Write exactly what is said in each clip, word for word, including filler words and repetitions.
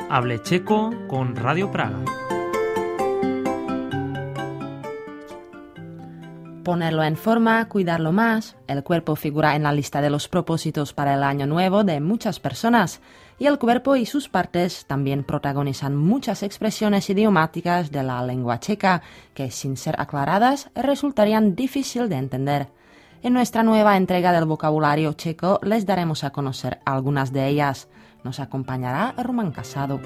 Hable Checo con Radio Praga. Ponerlo en forma, cuidarlo más. El cuerpo figura en la lista de los propósitos para el año nuevo de muchas personas. Y el cuerpo y sus partes también protagonizan muchas expresiones idiomáticas de la lengua checa que, sin ser aclaradas, resultarían difícil de entender. En nuestra nueva entrega del vocabulario checo les daremos a conocer algunas de ellas. Nos acompañará Román Casado.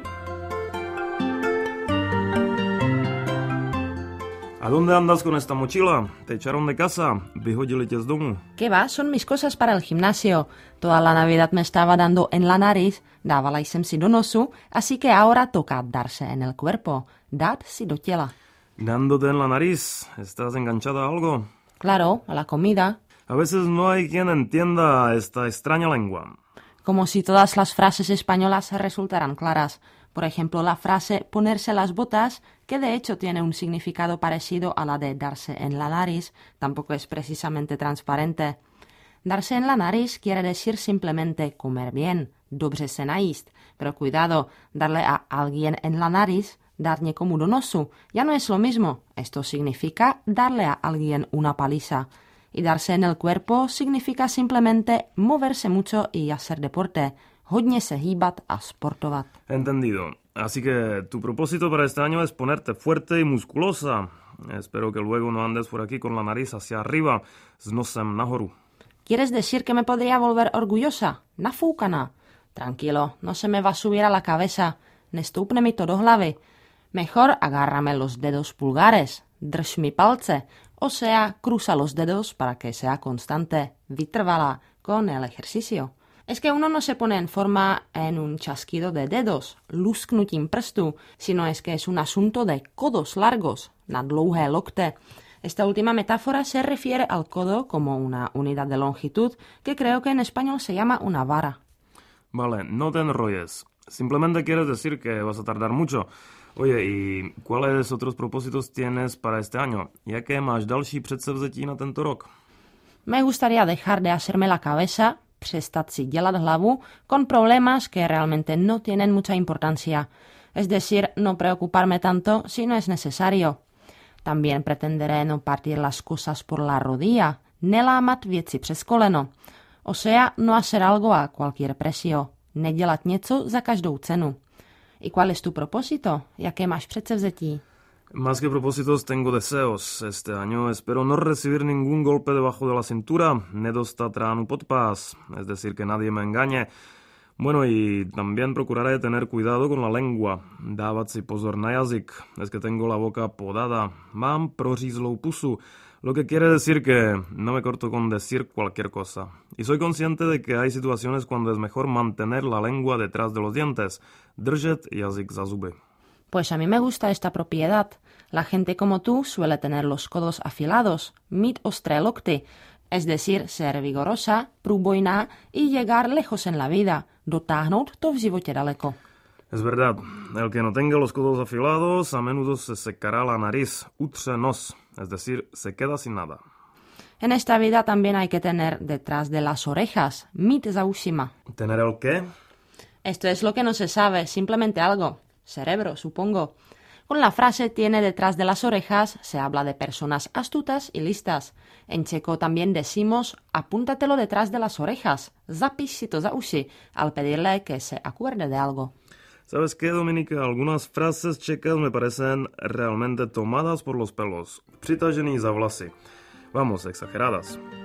¿A dónde andas con esta mochila? ¿Te echaron de casa? ¿Vyhodili tě z domu? ¿Qué va? Son mis cosas para el gimnasio. Toda la Navidad me estaba dando en la nariz, dávala jsem si do nosu, así que ahora toca darse en el cuerpo, dát si do těla. ¿Dándote en la nariz? ¿Estás enganchada a algo? Claro, a la comida. A veces no hay quien entienda esta extraña lengua. Como si todas las frases españolas resultaran claras. Por ejemplo, la frase ponerse las botas, que de hecho tiene un significado parecido a la de darse en la nariz, tampoco es precisamente transparente. Darse en la nariz quiere decir simplemente comer bien, dobře se najíst, pero cuidado, darle a alguien en la nariz, dar někomu do nosu, ya no es lo mismo. Esto significa darle a alguien una paliza. Y darse en el cuerpo significa simplemente moverse mucho y hacer deporte. Hodně se hýbat a sportovat. Entendido. Así que tu propósito para este año es ponerte fuerte y musculosa. Espero que luego no andes por aquí con la nariz hacia arriba, s nosem nahoru. ¿Quieres decir que me podría volver orgullosa? Nafúkaná. Tranquilo, no se me va a subir a la cabeza. Nestoupne mi to do hlavy. Mejor agárrame los dedos pulgares. Drž mi palce. O sea, cruza los dedos para que sea constante, vytrvalá, con el ejercicio. Es que uno no se pone en forma en un chasquido de dedos, lusknutím prstů, sino es que es un asunto de codos largos, na dlouhé lokte. Esta última metáfora se refiere al codo como una unidad de longitud que creo que en español se llama una vara. Vale, no te enrolles. Simplemente quieres decir que vas a tardar mucho. Oye, ¿y cuáles otros propósitos tienes para este año? Jaké máš další předsevzetí na tento rok? Me gustaría dejar de hacerme la cabeza, přestat si dělat hlavu con problemas que realmente no tienen mucha importancia. Es decir, no preocuparme tanto si no es necesario. También pretenderé no partir las cosas por la rodilla, nelámat věci přes koleno. O sea, no hacer algo a cualquier precio, nedělat něco za každou cenu. ¿Y cuál es tu propósito? Jaké máš předsevzetí? Más que propósitos tengo deseos. Este año espero no recibir ningún golpe debajo de la cintura, nedostat ránu pod pás, es decir, que nadie me engañe. Bueno, y también procuraré tener cuidado con la lengua, dávat si pozor na jazyk, es que tengo la boca podada, mám prořízlou pusu, lo que quiere decir que no me corto con decir cualquier cosa. Y soy consciente de que hay situaciones cuando es mejor mantener la lengua detrás de los dientes, držet jazyk za zuby. Pues a mí me gusta esta propiedad. La gente como tú suele tener los codos afilados, mít ostré lokty, es decir, ser vigorosa, průbojná y llegar lejos en la vida, dotáhnout to v životě daleko. Es verdad, el que no tenga los codos afilados a menudo se secará la nariz, utře nos, es decir, se queda sin nada. En esta vida también hay que tener detrás de las orejas, mít za ušima. ¿Tener el qué? Esto es lo que no se sabe, simplemente algo. Cerebro, supongo. Con la frase tiene detrás de las orejas se habla de personas astutas y listas. En checo también decimos apúntatelo detrás de las orejas, zapiš si to za uši, al pedirle que se acuerde de algo. ¿Sabes qué, Dominika? Algunas frases checas me parecen realmente tomadas por los pelos, přitažený za vlasy. Vamos, exageradas.